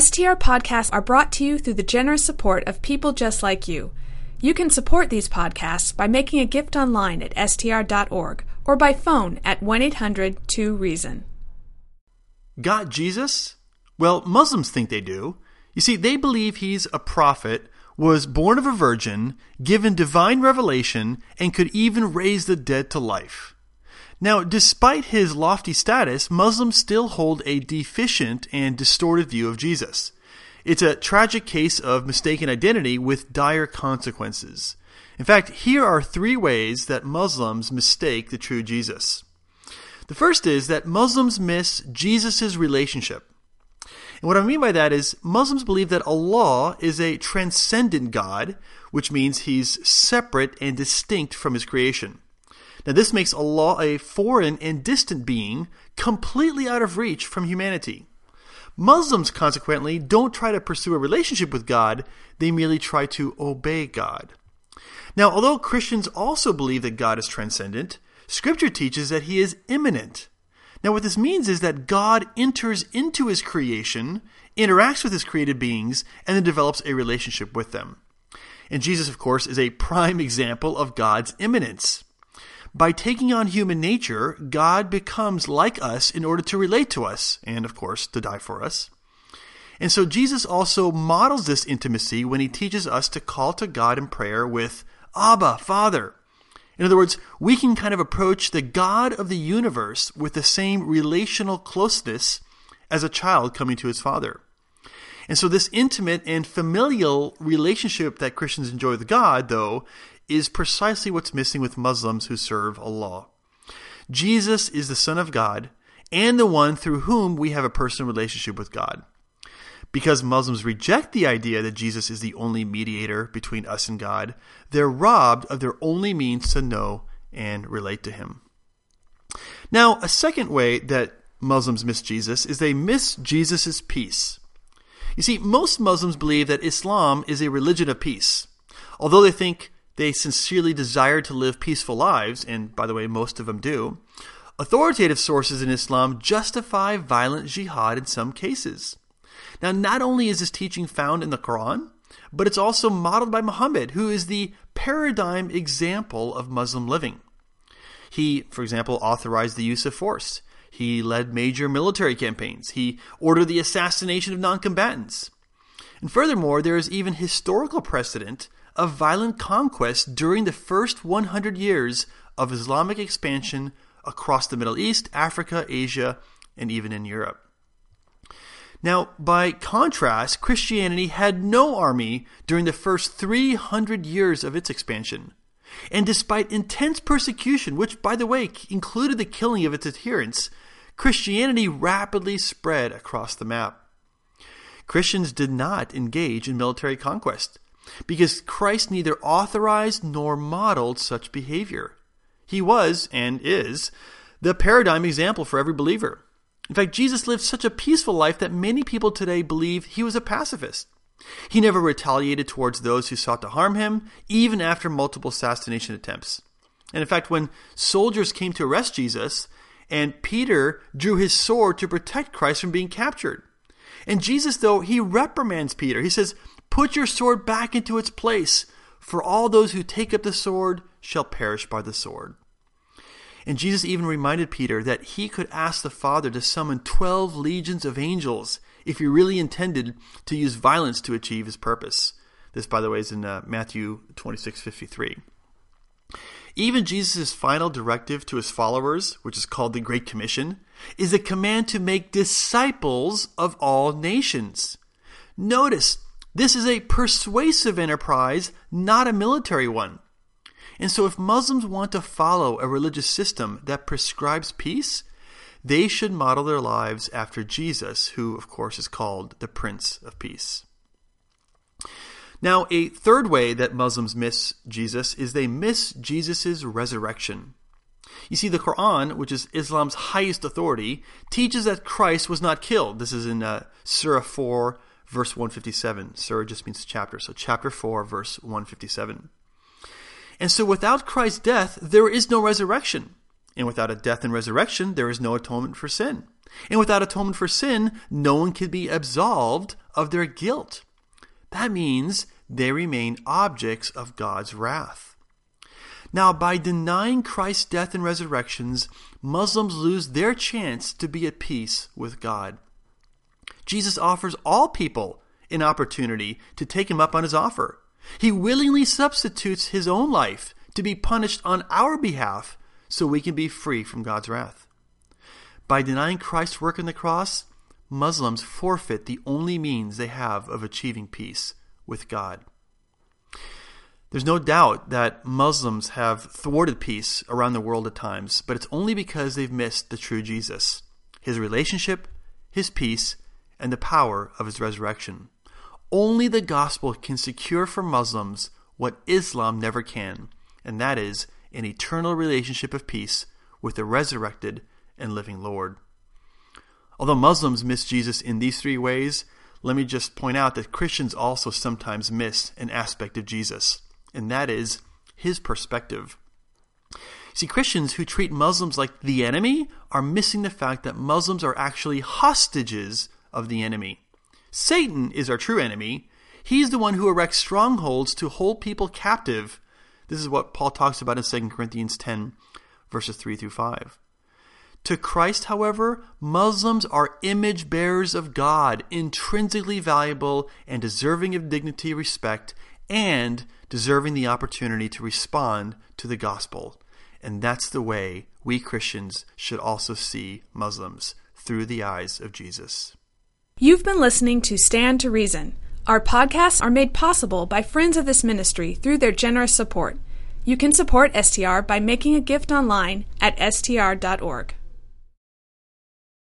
STR podcasts are brought to you through the generous support of people just like you. You can support these podcasts by making a gift online at str.org or by phone at 1-800-2-REASON. Got Jesus? Well, Muslims think they do. You see, they believe he's a prophet, was born of a virgin, given divine revelation, and could even raise the dead to life. Now, despite his lofty status, Muslims still hold a deficient and distorted view of Jesus. It's a tragic case of mistaken identity with dire consequences. In fact, here are 3 ways that Muslims mistake the true Jesus. The first is that Muslims miss Jesus' relationship. And what I mean by that is Muslims believe that Allah is a transcendent God, which means he's separate and distinct from his creation. Now, this makes Allah a foreign and distant being, completely out of reach from humanity. Muslims, consequently, don't try to pursue a relationship with God, they merely try to obey God. Now, although Christians also believe that God is transcendent, Scripture teaches that he is immanent. Now, what this means is that God enters into his creation, interacts with his created beings, and then develops a relationship with them. And Jesus, of course, is a prime example of God's immanence. By taking on human nature, God becomes like us in order to relate to us, and of course, to die for us. And so Jesus also models this intimacy when he teaches us to call to God in prayer with Abba, Father. In other words, we can kind of approach the God of the universe with the same relational closeness as a child coming to his father. And so this intimate and familial relationship that Christians enjoy with God, though, is precisely what's missing with Muslims who serve Allah. Jesus is the Son of God and the one through whom we have a personal relationship with God. Because Muslims reject the idea that Jesus is the only mediator between us and God, they're robbed of their only means to know and relate to him. Now, a second way that Muslims miss Jesus is they miss Jesus' peace. You see, most Muslims believe that Islam is a religion of peace. Although they sincerely desire to live peaceful lives, and by the way, most of them do, authoritative sources in Islam justify violent jihad in some cases. Now, not only is this teaching found in the Quran, but it's also modeled by Muhammad, who is the paradigm example of Muslim living. He, for example, authorized the use of force. He led major military campaigns. He ordered the assassination of non-combatants. And furthermore, there is even historical precedent of violent conquest during the first 100 years of Islamic expansion across the Middle East, Africa, Asia, and even in Europe. Now, by contrast, Christianity had no army during the first 300 years of its expansion. And despite intense persecution, which, by the way, included the killing of its adherents, Christianity rapidly spread across the map. Christians did not engage in military conquest because Christ neither authorized nor modeled such behavior. He was, and is, the paradigm example for every believer. In fact, Jesus lived such a peaceful life that many people today believe he was a pacifist. He never retaliated towards those who sought to harm him, even after multiple assassination attempts. And in fact, when soldiers came to arrest Jesus, and Peter drew his sword to protect Christ from being captured. And Jesus, though, he reprimands Peter. He says, "Put your sword back into its place, for all those who take up the sword shall perish by the sword." And Jesus even reminded Peter that he could ask the Father to summon 12 legions of angels if he really intended to use violence to achieve his purpose. This, by the way, is in Matthew 26:53. Even Jesus' final directive to his followers, which is called the Great Commission, is a command to make disciples of all nations. Notice, this is a persuasive enterprise, not a military one. And so if Muslims want to follow a religious system that prescribes peace, they should model their lives after Jesus, who, of course, is called the Prince of Peace. Now, a third way that Muslims miss Jesus is they miss Jesus' resurrection. You see, the Quran, which is Islam's highest authority, teaches that Christ was not killed. This is in Surah 4, verse 157. Surah just means chapter, so chapter 4, verse 157. And so without Christ's death, there is no resurrection. And without a death and resurrection, there is no atonement for sin. And without atonement for sin, no one can be absolved of their guilt. That means they remain objects of God's wrath. Now, by denying Christ's death and resurrections, Muslims lose their chance to be at peace with God. Jesus offers all people an opportunity to take him up on his offer. He willingly substitutes his own life to be punished on our behalf so we can be free from God's wrath. By denying Christ's work on the cross, Muslims forfeit the only means they have of achieving peace with God. There's no doubt that Muslims have thwarted peace around the world at times, but it's only because they've missed the true Jesus, his relationship, his peace, and the power of his resurrection. Only the gospel can secure for Muslims what Islam never can, and that is an eternal relationship of peace with the resurrected and living Lord. Although Muslims miss Jesus in these three ways, let me just point out that Christians also sometimes miss an aspect of Jesus, and that is his perspective. See, Christians who treat Muslims like the enemy are missing the fact that Muslims are actually hostages of the enemy. Satan is our true enemy. He's the one who erects strongholds to hold people captive. This is what Paul talks about in 2 Corinthians 10, verses 3 through 5. To Christ, however, Muslims are image bearers of God, intrinsically valuable and deserving of dignity, respect, and deserving the opportunity to respond to the gospel. And that's the way we Christians should also see Muslims, through the eyes of Jesus. You've been listening to Stand to Reason. Our podcasts are made possible by friends of this ministry through their generous support. You can support STR by making a gift online at str.org.